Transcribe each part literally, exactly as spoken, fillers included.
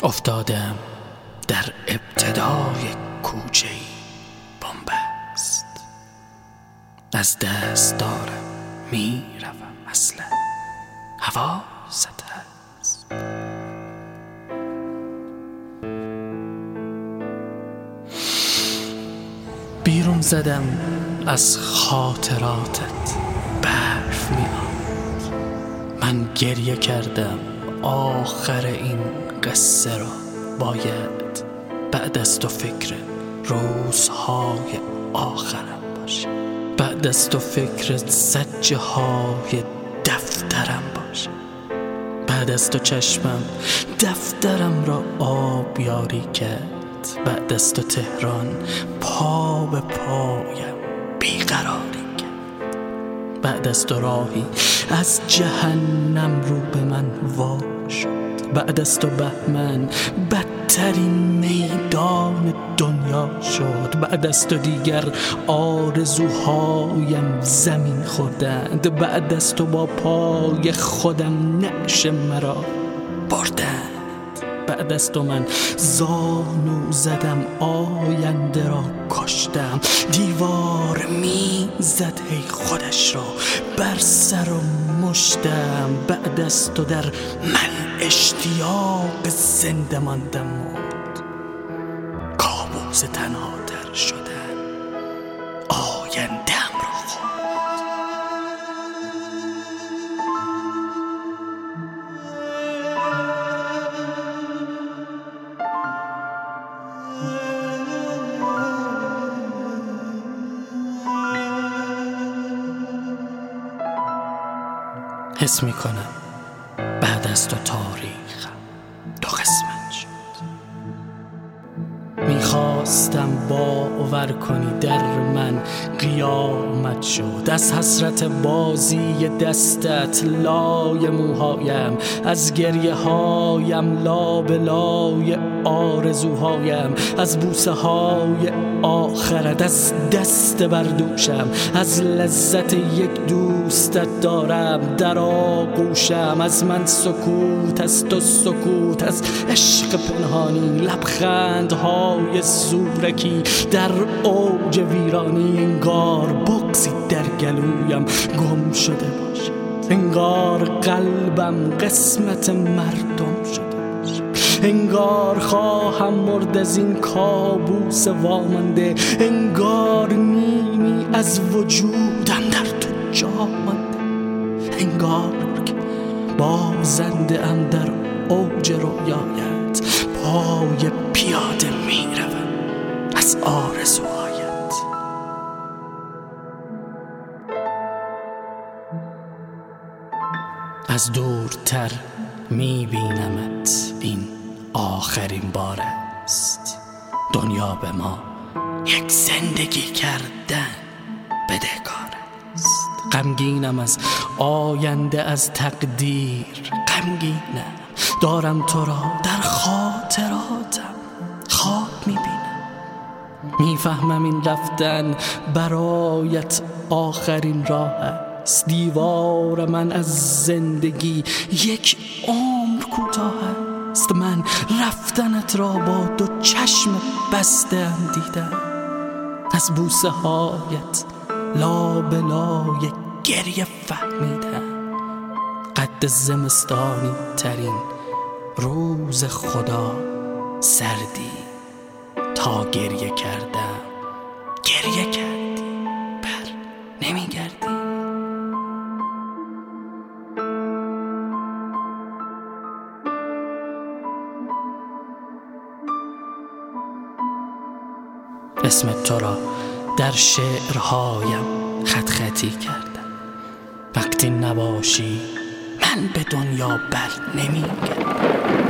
افتادم در ابتدای کوچه‌ای بن‌بست، از دست دارم می روم، اصلا حواست هست. بیرون زدم از خاطراتت، برف می آمد. من گریه کردم آخر این قصه را باید بعد از تو فکر روزهای آخرم باشه، بعد از تو فکر سجه های دفترم باشه، بعد از تو چشمم دفترم را آبیاری کرد، بعد از تو تهران پا به پایم بیقراری کرد، بعد از تو راهی از جهنم رو به من وا شد، بعد از تو بهمن بدترین میدان دنیا شد، بعد از تو دیگر آرزوهایم زمین خوردند، بعد از تو با پای خودم نعش مرا بردند، بعد از تو من زانو زدم آینده را کشتم، دیوار می زد هی خودش را بر سر و مشتم، بعد از تو در من اشتیاق زنده ماندم مرد، کابوس تنها تر شدن آینده‌ام را خورد. حس می کنم بعد از تو تاریخم دو قسمت شد. میخواستم باور کنی در من قیامت شد، از حسرت بازی دستت لای موهایم، از گریه هایم لابلای آرزوهایم، از بوسه های آخرت از دست بردوشم، از لذت یک دوستت دارم در آغوشم، از من سکوت، از تو سکوت، از عشق پنهانی لبخندهای زورکی در اوج ویرانی، انگار بغضی در گلویم گم شده باشد، انگار قلبم قسمت مردم شده، انگار خواهم مرد از این کابوس وامانده، انگار نیمی از وجودم در تو جا مانده، انگار که بازنده ام در اوج رویایت، پای پیاده می روم از آرزوهایت. از دورتر می بینمت، این آخرین بار است، دنیا به ما یک زندگی کردن بدهکار است. غمگینم از آینده، از تقدیر غمگینم، دارم تو را در خاطراتم خواب میبینم، میفهمم این رفتن برایت آخرین راه است، دیوار من از زندگی یک عمر کوتاه است، من رفتنت را با دو چشم بسته‌ام دیدم، از بوسه هایت لابلای گریه فهمیدم، قد زمستانی ترین روز خدا سردی، تا گریه کردم گریه کردی، بر نمیگردی. اسم تو را در شعرهایم خط خطی کردم، وقتی نباشی من به دنیا بر نمیگردم،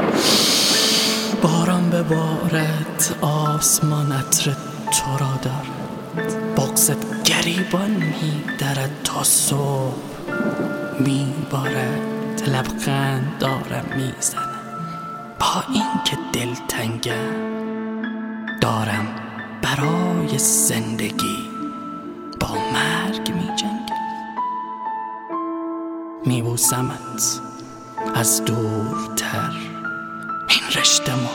باران ببارد آسمان عطر تو را دارد، بغضت گریبان می‌درد تا صبح میبارد، لبخند دارم میزنم با این که دلتنگم، دارم برای زندگی با مرگ می جنگم، می بوسمت از دورتر، این رشته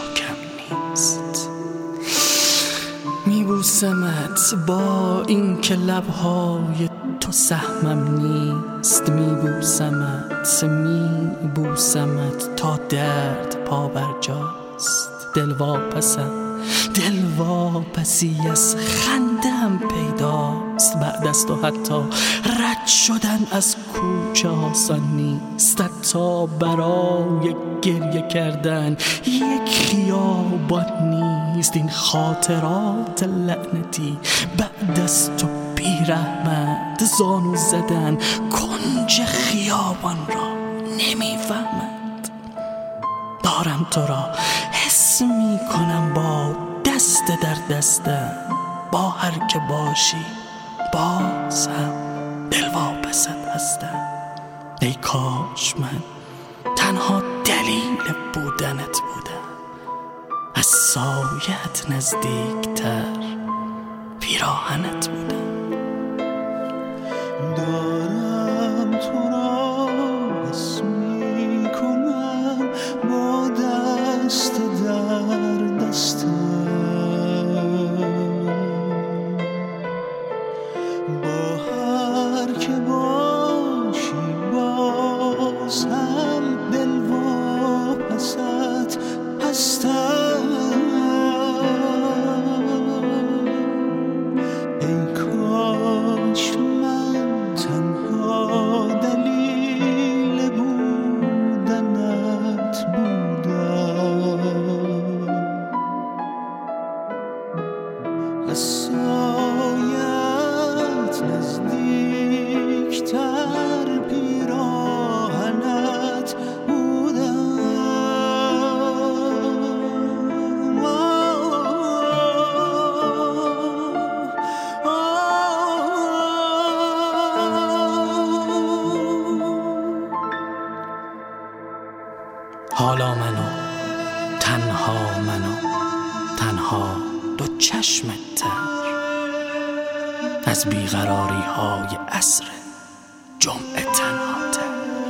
میبوسمت با این که لبهای تو سهمم نیست، میبوسمت میبوسمت تا درد پا برجاست. دلواپسم دلواپسی از خندم پیداست، بعد از تو حتی رد شدن از کوچه آسان نیست، حتی برای گریه کردن یک خیابان نیست. این خاطرات لعنتی بعد از تو بی‌رحمت، زانو زدن کنج خیابان را نمیفهمد. دارم تو را حس می کنم با دست در دستم، با هر که باشی باز هم دلواپست هستم. ای کاش من تنها دلیل بودنت بودم، از سایت نزدیکتر پیراهنت بودم. دارم تو را حس می کنم با دست در دستم، با هر که باشی باز هم دلواپست هستم. ای کاش من تنها دلیل بودنت بودم، از سایت نزدیکتر پیراهنت بودم. حالا منو تنها منو تنها دو چشم تر از بیقراری های عصر جمعه تنها تر.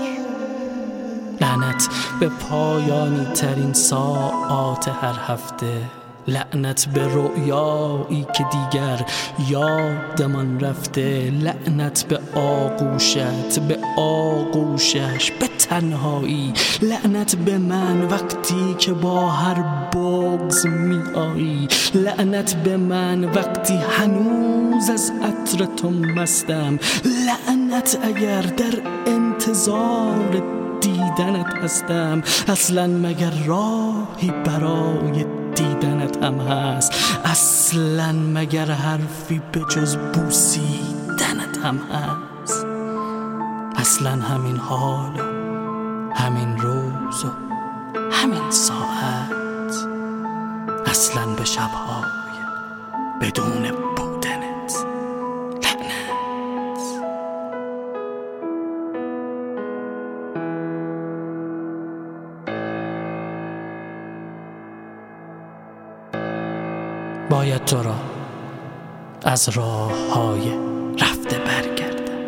لعنت به پایانی ترین ساعات هر هفته، لعنت به رؤیایی که دیگر یادمان رفته، لعنت به آغوشت، به آغوشش، به تنهایی، لعنت به من وقتی که با هر بغض می آیی، لعنت به من وقتی هنوز از عطر تو مستم، لعنت اگر در انتظار دیدنت هستم. اصلا مگر راهی برای دیدنت هم هست؟ اصلا مگر حرفی به جز بوسیدنت هم هست؟ اصلا همین حال و همین روز و همین ساعت، اصلا به شبهای بدون بودنت لعنت. باید تو را از راه های رفته برگردم،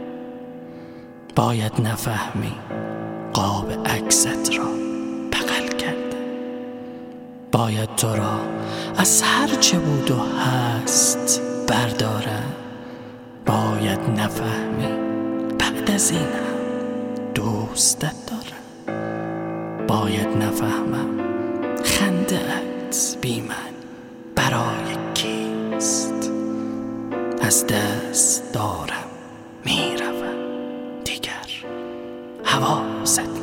باید نفهمی قاب عکست را بغل کردم، باید تو را از هر چه بود و هست بردارم، باید نفهمی بعد از این هم دوستت دارم، باید نفهمم خنده ات بی من برای کیست. از دست دارم میروم دیگر حواست